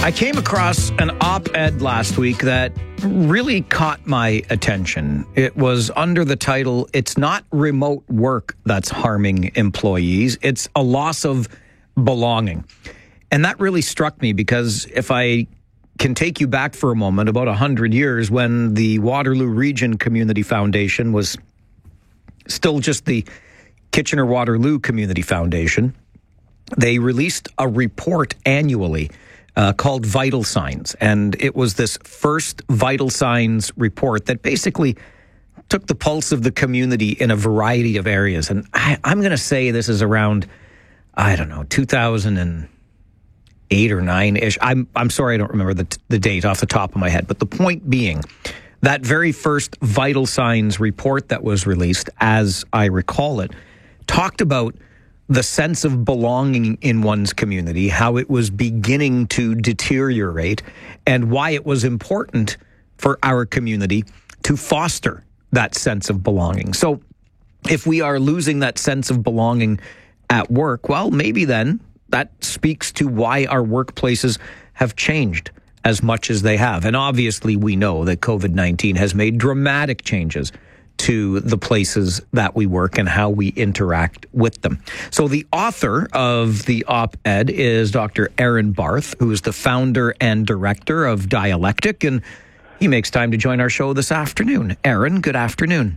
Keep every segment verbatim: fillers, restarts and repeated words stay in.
I came across an op-ed last week that really caught my attention. It was under the title, "It's not remote work that's harming employees, it's a loss of belonging." And that really struck me because if I can take you back for a moment, about one hundred years, when the Waterloo Region Community Foundation was still just the Kitchener-Waterloo Community Foundation, they released a report annually Uh, called Vital Signs. And it was this first Vital Signs report that basically took the pulse of the community in a variety of areas. And I, I'm going to say this is around, I don't know, two thousand eight or nine-ish. I'm I'm sorry, I don't remember the, the date off the top of my head. But the point being, that very first Vital Signs report that was released, as I recall it, talked about the sense of belonging in one's community, how it was beginning to deteriorate, and why it was important for our community to foster that sense of belonging. So if we are losing that sense of belonging at work, well, maybe then that speaks to why our workplaces have changed as much as they have. And obviously we know that COVID nineteen has made dramatic changes to the places that we work and how we interact with them. So the author of the op-ed is Doctor Aaron Barth, who is the founder and director of Dialectic, and he makes time to join our show this afternoon. Aaron, good afternoon.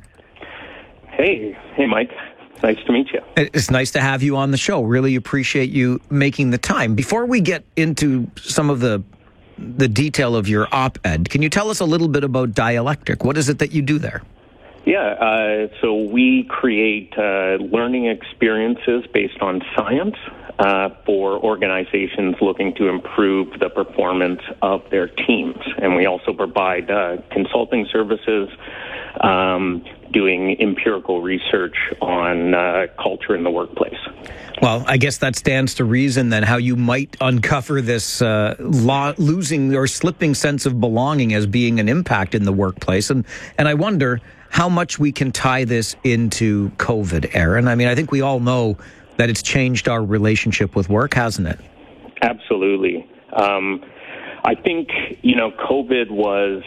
Hey, hey, Mike. Nice to meet you. It's nice to have you on the show. Really appreciate you making the time. Before we get into some of the the detail of your op-ed, can you tell us a little bit about Dialectic? What is it that you do there? Yeah, uh, so we create uh, learning experiences based on science uh, for organizations looking to improve the performance of their teams. And we also provide uh, consulting services, um, doing empirical research on uh, culture in the workplace. Well, I guess that stands to reason then how you might uncover this uh, lo- losing or slipping sense of belonging as being an impact in the workplace. And, and I wonder how much we can tie this into COVID, Aaron. I mean, I think we all know that it's changed our relationship with work, hasn't it? Absolutely. Um, I think, you know, COVID was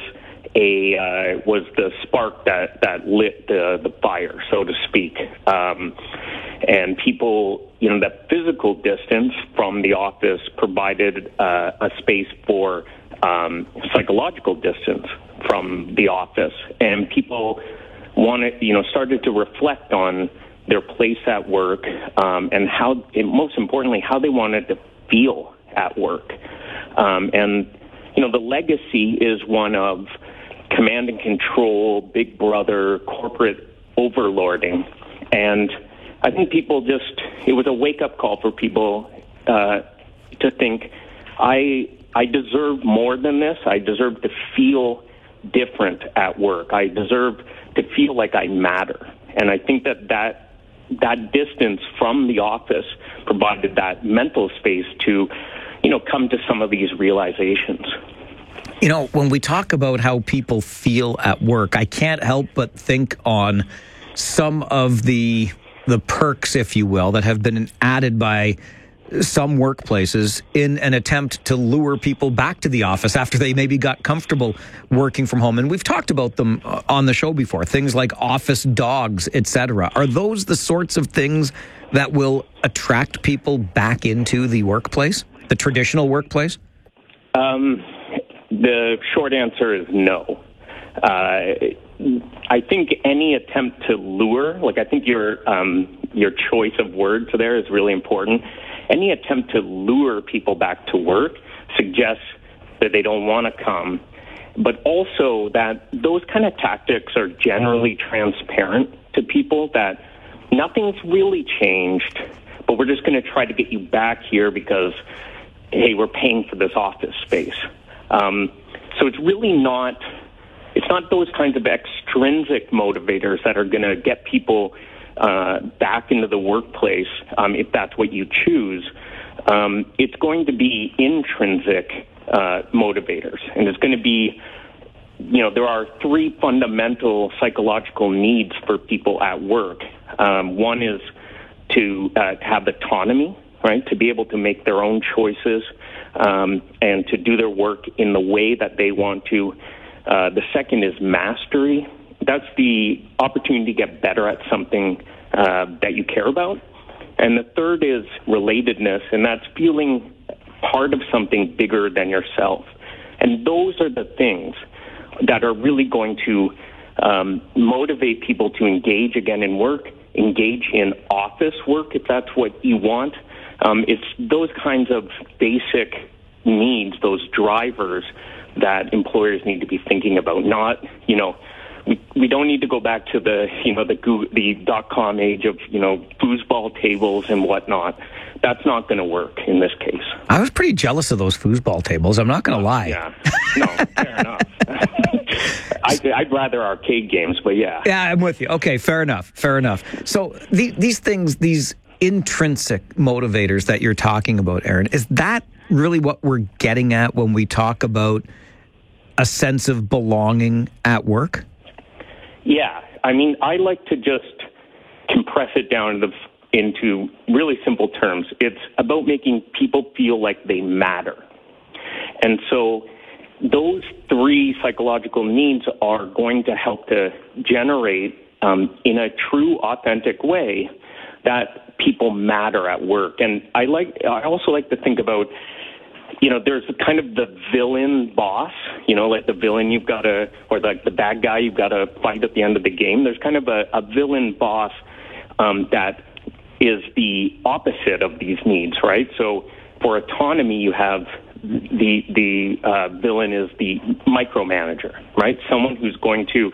a uh, was the spark that, that lit the, the fire, so to speak. Um, and people, you know, that physical distance from the office provided uh, a space for um, psychological distance from the office, and people wanted, you know, started to reflect on their place at work, um, and how, and most importantly, how they wanted to feel at work. Um, and you know, the legacy is one of command and control, big brother, corporate overlording, and I think people just, it was a wake-up call for people uh, to think, I I deserve more than this. I deserve to feel different at work. I deserve to feel like I matter. And I think that that, that distance from the office provided that mental space to, you know, come to some of these realizations. You know, when we talk about how people feel at work, I can't help but think on some of the the perks, if you will, that have been added by some workplaces in an attempt to lure people back to the office after they maybe got comfortable working from home. And we've talked about them on the show before, things like office dogs, et cetera. Are those the sorts of things that will attract people back into the workplace, the traditional workplace? Um, the short answer is no. Uh, I think any attempt to lure, like I think your um, your choice of words there is really important. Any attempt to lure people back to work suggests that they don't want to come, but also that those kind of tactics are generally transparent to people, that nothing's really changed, but we're just going to try to get you back here because, hey, we're paying for this office space. Um, so it's really not, it's not those kinds of extrinsic motivators that are going to get people Uh, back into the workplace, um, if that's what you choose. Um, it's going to be intrinsic uh, motivators, and it's going to be, you know, there are three fundamental psychological needs for people at work. Um, one is to uh, have autonomy, right? To be able to make their own choices um, and to do their work in the way that they want to. Uh, the second is mastery. That's the opportunity to get better at something uh, that you care about. And the third is relatedness, and that's feeling part of something bigger than yourself. And those are the things that are really going to um, motivate people to engage again in work, engage in office work if that's what you want. Um, it's those kinds of basic needs, those drivers that employers need to be thinking about. Not, you know, we, we don't need to go back to the, you know, the Google, the dot-com age of, you know, foosball tables and whatnot. That's not going to work in this case. I was pretty jealous of those foosball tables. I'm not going to lie. Yeah. No, fair enough. I, I'd rather arcade games, but yeah. Yeah, I'm with you. Okay, fair enough. Fair enough. So the, these things, these intrinsic motivators that you're talking about, Aaron, is that really what we're getting at when we talk about a sense of belonging at work? Yeah. I mean, I like to just compress it down to the into really simple terms. It's about making people feel like they matter. And so those three psychological needs are going to help to generate, um, in a true, authentic way, that people matter at work. And I like, I also like to think about, you know, there's kind of the villain boss, you know, like the villain you've got to, or like the bad guy you've got to fight at the end of the game. There's kind of a, a villain boss um, that is the opposite of these needs, right? So for autonomy, you have the the uh, villain is the micromanager, right? Someone who's going to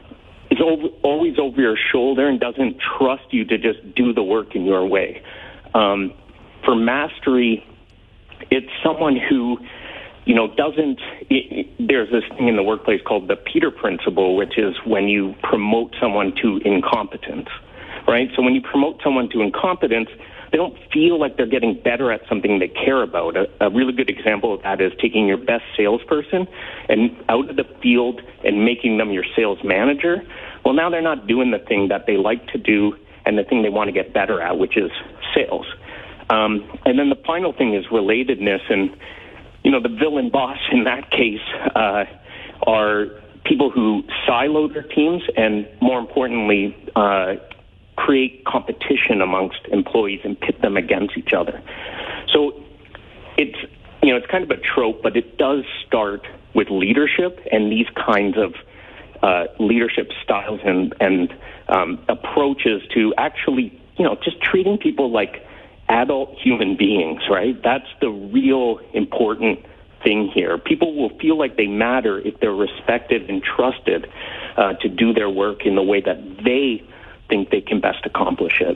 is over, always over your shoulder and doesn't trust you to just do the work in your way. Um, for mastery, it's someone who, you know, doesn't. It, it, there's this thing in the workplace called the Peter Principle, which is when you promote someone to incompetence. Right? So when you promote someone to incompetence, they don't feel like they're getting better at something they care about. A, a really good example of that is taking your best salesperson and out of the field and making them your sales manager. Well, now they're not doing the thing that they like to do and the thing they want to get better at, which is sales. Um, and then the final thing is relatedness. And, you know, the villain boss in that case uh, are people who silo their teams and, more importantly, uh, create competition amongst employees and pit them against each other. So it's, you know, it's kind of a trope, but it does start with leadership and these kinds of uh, leadership styles and, and um, approaches to actually, you know, just treating people like adult human beings, right? That's the real important thing here. People will feel like they matter if they're respected and trusted uh, to do their work in the way that they think they can best accomplish it.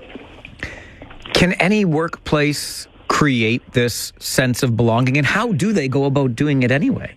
Can any workplace create this sense of belonging, and how do they go about doing it anyway?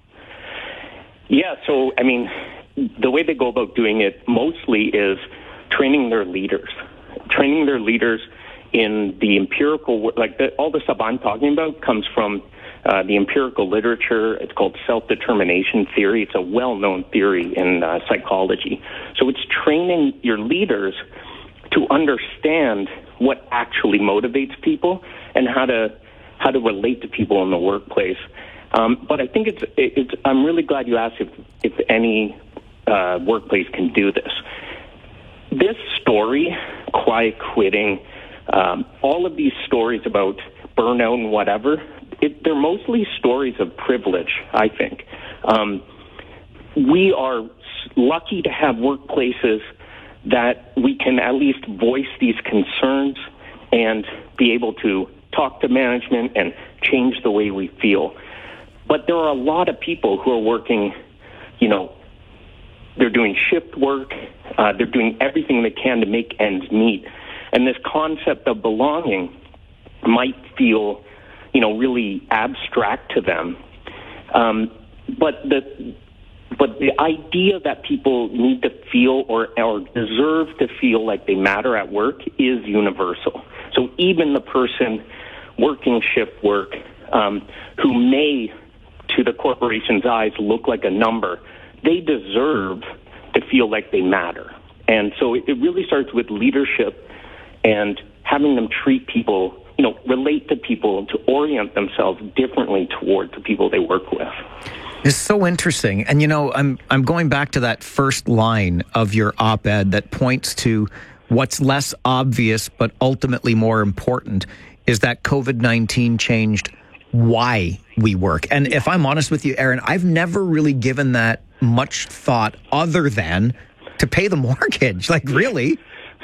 Yeah, so, I mean, the way they go about doing it mostly is training their leaders. Training their leaders in the empirical, like the, all the stuff I'm talking about comes from uh, the empirical literature. It's called self-determination theory. It's a well-known theory in uh, psychology. So it's training your leaders to understand what actually motivates people and how to how to relate to people in the workplace. Um, but I think it's it's. I'm really glad you asked if if any uh, workplace can do this. This story, quiet quitting, um, all of these stories about burnout and whatever, it, they're mostly stories of privilege, I think. Um, we are lucky to have workplaces that we can at least voice these concerns and be able to talk to management and change the way we feel. But there are a lot of people who are working, you know, they're doing shift work, uh, they're doing everything they can to make ends meet. And this concept of belonging might feel, you know, really abstract to them. Um, but the But the idea that people need to feel or, or deserve to feel like they matter at work is universal. So even the person working shift work um, who may, to the corporation's eyes, look like a number, they deserve to feel like they matter. And so it, it really starts with leadership and having them treat people, you know, relate to people to orient themselves differently towards the people they work with. It's so interesting. And, you know, I'm I'm going back to that first line of your op-ed that points to what's less obvious but ultimately more important is that COVID nineteen changed why we work. And if I'm honest with you, Aaron, I've never really given that much thought other than to pay the mortgage. Like, really?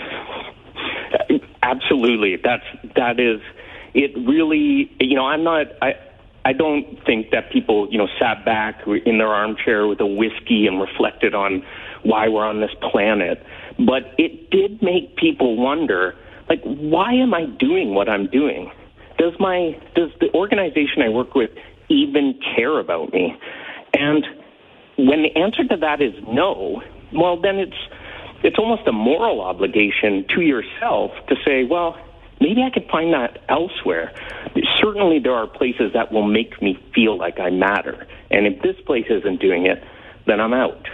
Absolutely. That's, that is, it really, you know, I'm not, I, I don't think that people, you know, sat back in their armchair with a whiskey and reflected on why we're on this planet. But it did make people wonder, like, why am I doing what I'm doing? Does my, does the organization I work with even care about me? And when the answer to that is no, well, then it's, it's almost a moral obligation to yourself to say, well, maybe I could find that elsewhere. Certainly there are places that will make me feel like I matter. And if this place isn't doing it, then I'm out.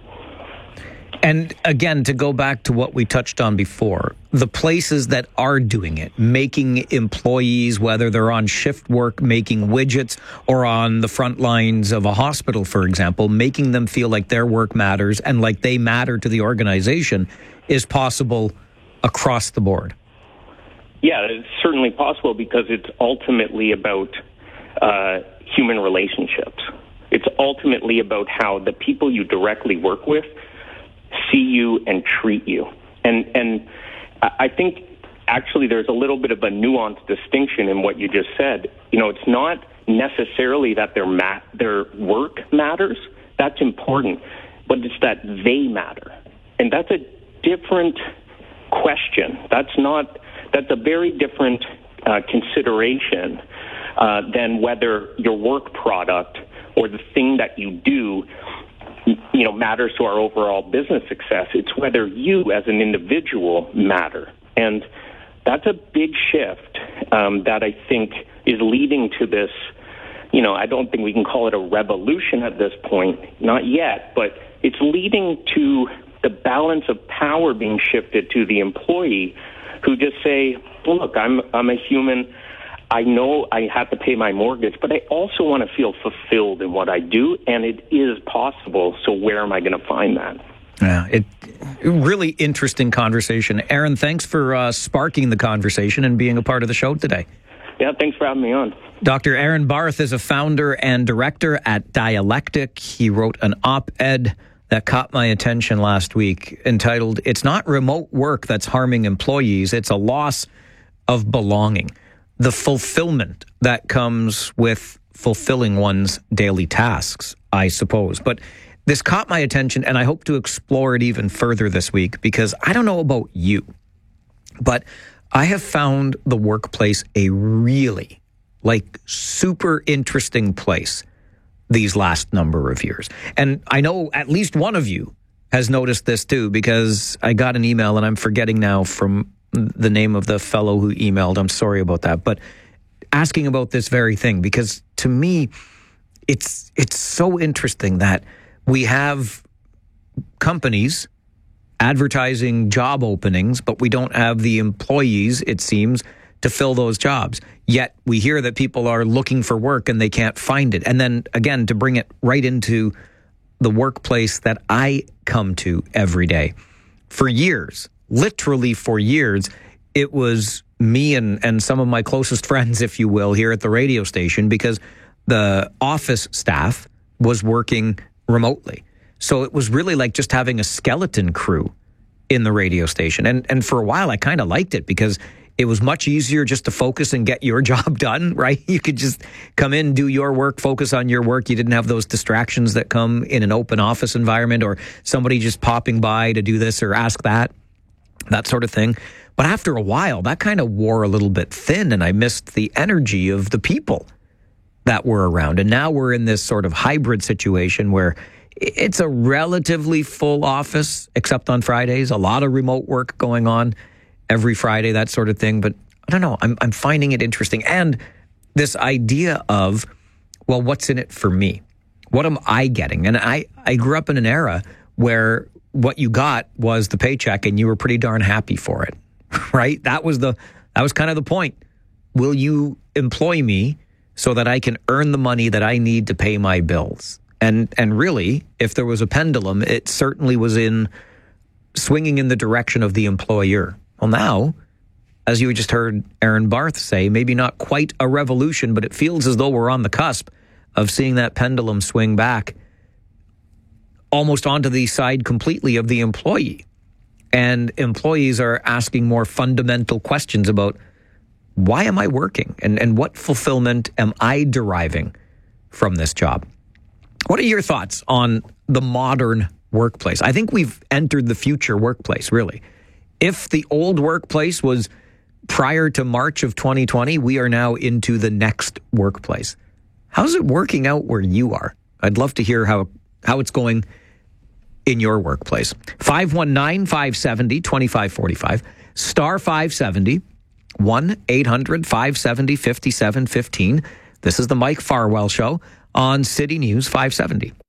And again, to go back to what we touched on before, the places that are doing it, making employees, whether they're on shift work, making widgets, or on the front lines of a hospital, for example, making them feel like their work matters and like they matter to the organization is possible across the board. Yeah, it's certainly possible because it's ultimately about uh, human relationships. It's ultimately about how the people you directly work with see you and treat you. And and I think actually there's a little bit of a nuanced distinction in what you just said. You know, it's not necessarily that their ma- their work matters. That's important. But it's that they matter. And that's a different question. That's not, that's a very different uh, consideration uh, than whether your work product or the thing that you do you know, matters to our overall business success. It's whether you as an individual matter. And that's a big shift um, that I think is leading to this, you know, I don't think we can call it a revolution at this point, not yet, but it's leading to the balance of power being shifted to the employee who just say, look, I'm I'm a human. I know I have to pay my mortgage, but I also want to feel fulfilled in what I do, and it is possible. So where am I going to find that? Yeah, it really interesting conversation. Aaron, thanks for uh, sparking the conversation and being a part of the show today. Yeah, thanks for having me on. Doctor Aaron Barth is a founder and director at Dialectic. He wrote an op-ed that caught my attention last week entitled, "It's not remote work that's harming employees, it's a loss of belonging. The fulfillment that comes with fulfilling one's daily tasks," I suppose. But this caught my attention, and I hope to explore it even further this week, because I don't know about you, but I have found the workplace a really, like, super interesting place these last number of years. And I know at least one of you has noticed this too, because I got an email, and I'm forgetting now from the name of the fellow who emailed. I'm sorry about that, but asking about this very thing, because to me, it's it's so interesting that we have companies advertising job openings, but we don't have the employees, it seems, to fill those jobs. Yet we hear that people are looking for work and they can't find it. And then again, to bring it right into the workplace that I come to every day, for years, literally for years, it was me and, and some of my closest friends, if you will, here at the radio station, because the office staff was working remotely. So it was really like just having a skeleton crew in the radio station. And and for a while, I kind of liked it because it was much easier just to focus and get your job done, right? You could just come in, do your work, focus on your work. You didn't have those distractions that come in an open office environment, or somebody just popping by to do this or ask that, that sort of thing. But after a while, that kind of wore a little bit thin, and I missed the energy of the people that were around. And now we're in this sort of hybrid situation where it's a relatively full office, except on Fridays, a lot of remote work going on every Friday, that sort of thing. But I don't know, I'm I'm finding it interesting. And this idea of, well, what's in it for me? What am I getting? And I, I grew up in an era where what you got was the paycheck and you were pretty darn happy for it, right? That was the that was kind of the point. will you employ me so that I can earn the money that I need to pay my bills? And and really, if there was a pendulum, it certainly was in swinging in the direction of the employer. Well, now, as you just heard Aaron Barth say, maybe not quite a revolution, but it feels as though we're on the cusp of seeing that pendulum swing back almost onto the side completely of the employee. And employees are asking more fundamental questions about, why am I working? And, and what fulfillment am I deriving from this job? What are your thoughts on the modern workplace? I think we've entered the future workplace, really. If the old workplace was prior to March of twenty twenty, we are now into the next workplace. How's it working out where you are? I'd love to hear how, how it's going in your workplace. five one nine, five seven zero, two five four five, star five seventy, one eight hundred, five seven zero, five seven one five. This is the Mike Farwell Show on City News five seventy.